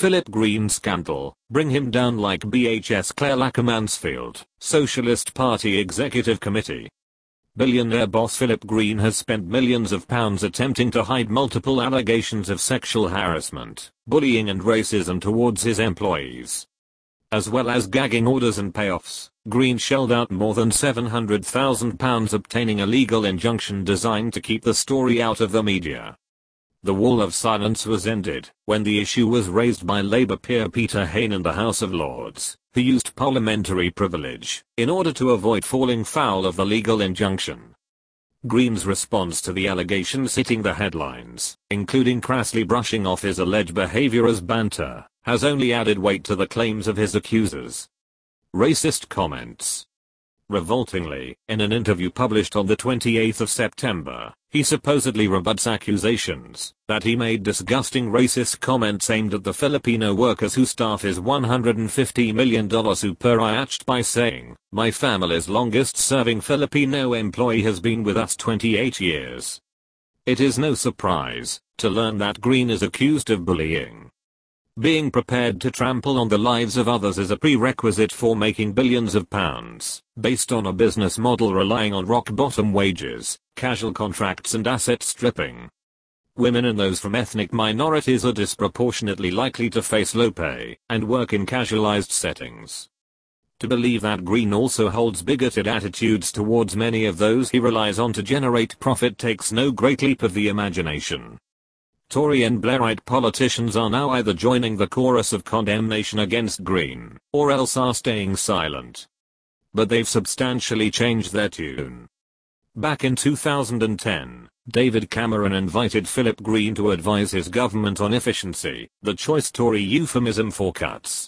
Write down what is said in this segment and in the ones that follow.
Philip Green scandal, bring him down like BHS. Claire Lacker-Mansfield, Socialist Party Executive Committee. Billionaire boss Philip Green has spent millions of pounds attempting to hide multiple allegations of sexual harassment, bullying and racism towards his employees. As well as gagging orders and payoffs, Green shelled out more than £700,000 obtaining a legal injunction designed to keep the story out of the media. The wall of silence was ended when the issue was raised by Labour peer Peter Hain in the House of Lords, who used parliamentary privilege in order to avoid falling foul of the legal injunction. Green's response to the allegations hitting the headlines, including crassly brushing off his alleged behaviour as banter, has only added weight to the claims of his accusers. Racist comments. Revoltingly, in an interview published on the 28th of September, he supposedly rebuts accusations that he made disgusting racist comments aimed at the Filipino workers whose staff is $150 million superannuated by saying, "My family's longest-serving Filipino employee has been with us 28 years." It is no surprise to learn that Green is accused of bullying. Being prepared to trample on the lives of others is a prerequisite for making billions of pounds, based on a business model relying on rock-bottom wages, casual contracts and asset stripping. Women and those from ethnic minorities are disproportionately likely to face low pay and work in casualized settings. To believe that Green also holds bigoted attitudes towards many of those he relies on to generate profit takes no great leap of the imagination. Tory and Blairite politicians are now either joining the chorus of condemnation against Green, or else are staying silent. But they've substantially changed their tune. Back in 2010, David Cameron invited Philip Green to advise his government on efficiency, the choice Tory euphemism for cuts.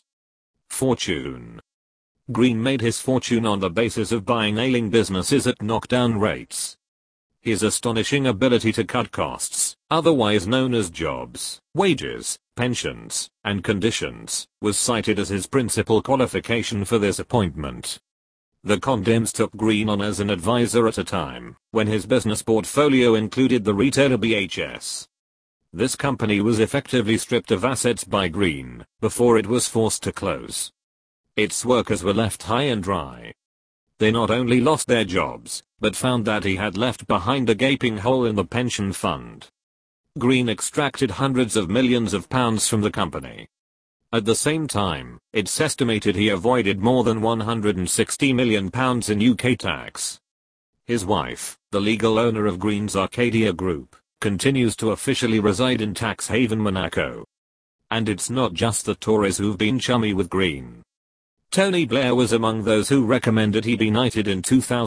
Fortune. Green made his fortune on the basis of buying ailing businesses at knockdown rates. His astonishing ability to cut costs, otherwise known as jobs, wages, pensions, and conditions, was cited as his principal qualification for this appointment. The condemns took Green on as an advisor at a time when his business portfolio included the retailer BHS. This company was effectively stripped of assets by Green before it was forced to close. Its workers were left high and dry. They not only lost their jobs, but found that he had left behind a gaping hole in the pension fund. Green extracted hundreds of millions of pounds from the company. At the same time, it's estimated he avoided more than £160 million in UK tax. His wife, the legal owner of Green's Arcadia Group, continues to officially reside in tax haven Monaco. And it's not just the Tories who've been chummy with Green. Tony Blair was among those who recommended he be knighted in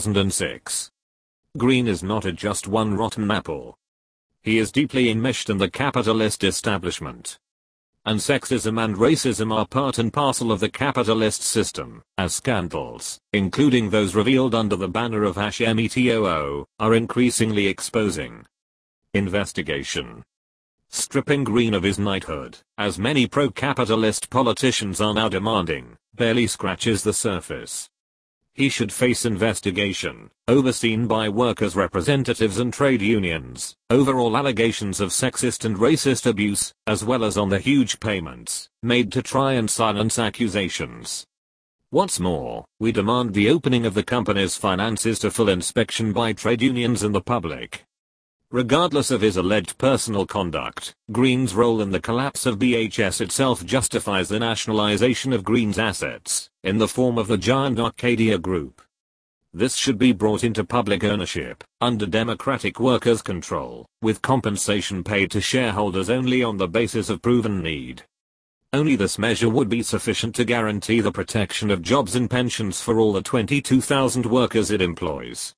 2006. Green is not just one rotten apple. He is deeply enmeshed in the capitalist establishment. And sexism and racism are part and parcel of the capitalist system, as scandals, including those revealed under the banner of #METOO, are increasingly exposing. Investigation. Stripping Green of his knighthood, as many pro-capitalist politicians are now demanding, barely scratches the surface. He should face investigation, overseen by workers' representatives and trade unions, over all allegations of sexist and racist abuse, as well as on the huge payments made to try and silence accusations. What's more, we demand the opening of the company's finances to full inspection by trade unions and the public. Regardless of his alleged personal conduct, Green's role in the collapse of BHS itself justifies the nationalization of Green's assets, in the form of the giant Arcadia Group. This should be brought into public ownership, under democratic workers' control, with compensation paid to shareholders only on the basis of proven need. Only this measure would be sufficient to guarantee the protection of jobs and pensions for all the 22,000 workers it employs.